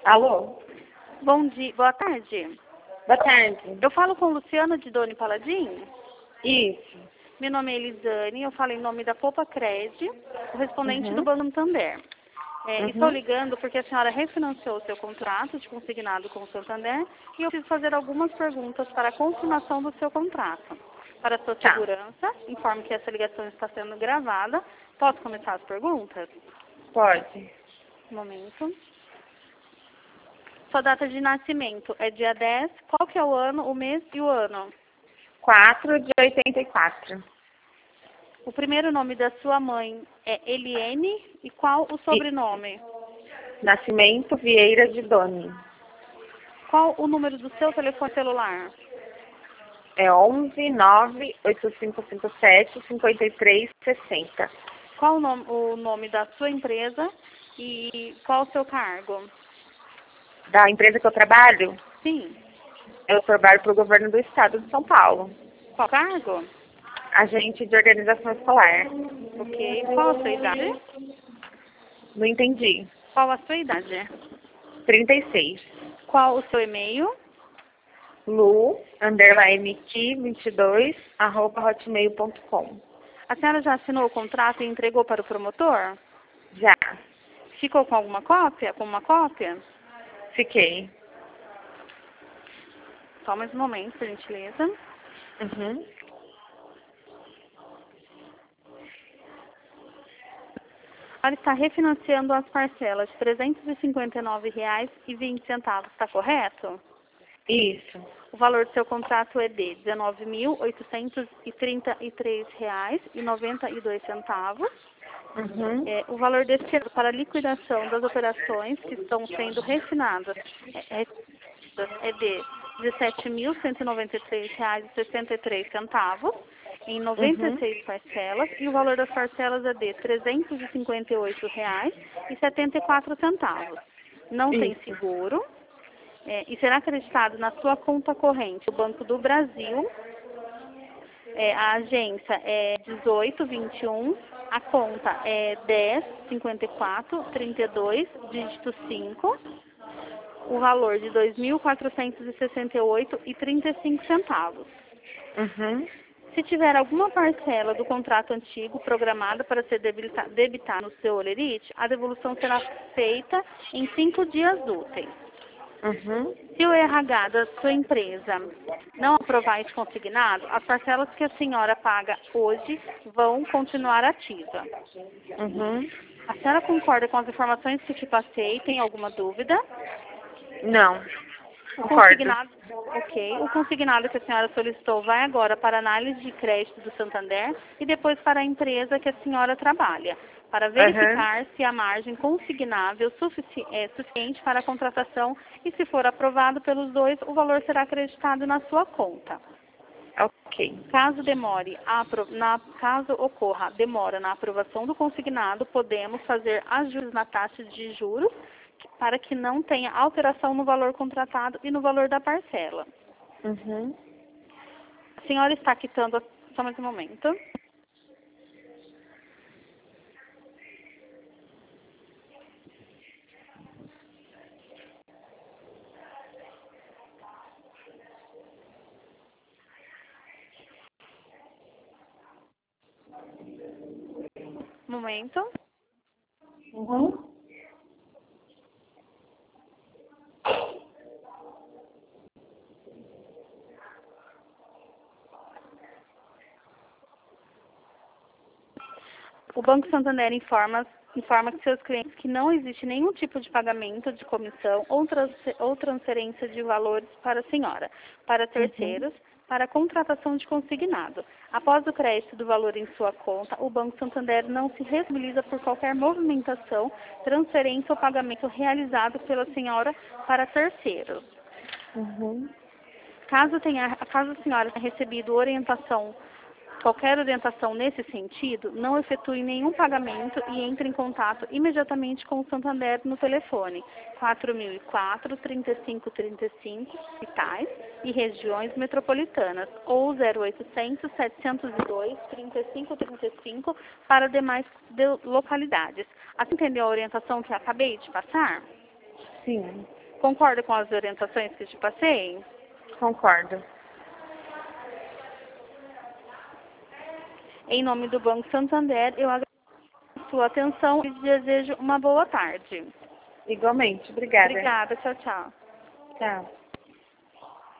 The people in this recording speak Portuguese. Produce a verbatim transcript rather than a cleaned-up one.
Alô? Bom dia, boa tarde. Boa tarde. Eu falo com Luciana de Doni Paladin. Isso. Meu nome é Elisane, eu falo em nome da Poupa Cred, correspondente do Uhum. Banco Santander. É, Uhum. Estou ligando porque a senhora refinanciou o seu contrato de consignado com o Santander e eu preciso fazer algumas perguntas para a confirmação do seu contrato. Para a sua Tá. segurança, informo que essa ligação está sendo gravada. Posso começar as perguntas? Pode. Um momento. Sua data de nascimento é dia dez. Qual que é o ano, o mês e o ano? quatro de oitenta e quatro. O primeiro nome da sua mãe é Eliene e qual o sobrenome? Nascimento Vieira de Doni. Qual o número do seu telefone celular? É onze nove oito cinco cinco sete cinco três seis zero. Qual o nome, o nome da sua empresa e qual o seu cargo? Da empresa que eu trabalho, Sim. eu trabalho para o governo do estado de São Paulo. Qual cargo? Agente de organização escolar. Ok. Qual a sua idade? Não entendi. Qual a sua idade? trinta e seis. Qual o seu e-mail? Lu, underline Ki, vinte e dois, arroba hotmail ponto com. A senhora já assinou o contrato e entregou para o promotor? Já. Ficou com alguma cópia? Com uma cópia? Fiquei. Só mais um momento, por gentileza. Uhum. Ela está refinanciando as parcelas de trezentos e cinquenta e nove reais e vinte centavos, está correto? Isso. O valor do seu contrato é de dezenove mil oitocentos e trinta e três reais e noventa e dois centavos. Uhum. É, o valor destinado para a liquidação das operações que estão sendo refinadas é, é é de dezessete mil cento e noventa e três reais e sessenta e três centavos em noventa e Uhum. seis parcelas e o valor das parcelas é de trezentos e cinquenta e oito reais e setenta e quatro centavos. Não tem Isso. seguro é, e será acreditado na sua conta corrente o Banco do Brasil. É, a agência é dezoito vinte e um, a conta é dez cinquenta e quatro trinta e dois, dígito cinco. O valor de dois mil quatrocentos e sessenta e oito reais e trinta e cinco centavos. Uhum. Se tiver alguma parcela do contrato antigo programada para ser debita- debitada no seu holerite, a devolução será feita em cinco dias úteis. Uhum. Se o R H da sua empresa não aprovar esse consignado, as parcelas que a senhora paga hoje vão continuar ativas. Uhum. A senhora concorda com as informações que te passei? Tem alguma dúvida? Não. O Concordo. consignado, ok. O consignado que a senhora solicitou vai agora para a análise de crédito do Santander e depois para a empresa que a senhora trabalha, para Uhum. verificar se a margem consignável sufici é suficiente para a contratação e, se for aprovado pelos dois, o valor será acreditado na sua conta. Ok. Caso demore, a apro- na, caso ocorra demora na aprovação do consignado, podemos fazer ajustes na taxa de juros para que não tenha alteração no valor contratado e no valor da parcela. Uhum. A senhora está quitando, a... só mais um momento. Um momento. Uhum. O Banco Santander informa, informa que seus clientes que não existe nenhum tipo de pagamento de comissão ou, trans, ou transferência de valores para a senhora, para Uhum. terceiros, para a contratação de consignado. Após o crédito do valor em sua conta, o Banco Santander não se responsabiliza por qualquer movimentação, transferência ou pagamento realizado pela senhora para terceiros. Uhum. Caso, tenha, caso a senhora tenha recebido orientação, qualquer orientação nesse sentido, não efetue nenhum pagamento e entre em contato imediatamente com o Santander no telefone quatro mil e quatro, trinta e cinco trinta e cinco, capitais e regiões metropolitanas, ou zero oitocentos, setecentos e dois, trinta e cinco trinta e cinco para demais de- localidades. Assim, entendeu a orientação que eu acabei de passar? Sim. Concorda com as orientações que te passei? Concordo. Em nome do Banco Santander, eu agradeço a sua atenção e desejo uma boa tarde. Igualmente. Obrigada. Obrigada. Tchau, tchau. Tchau.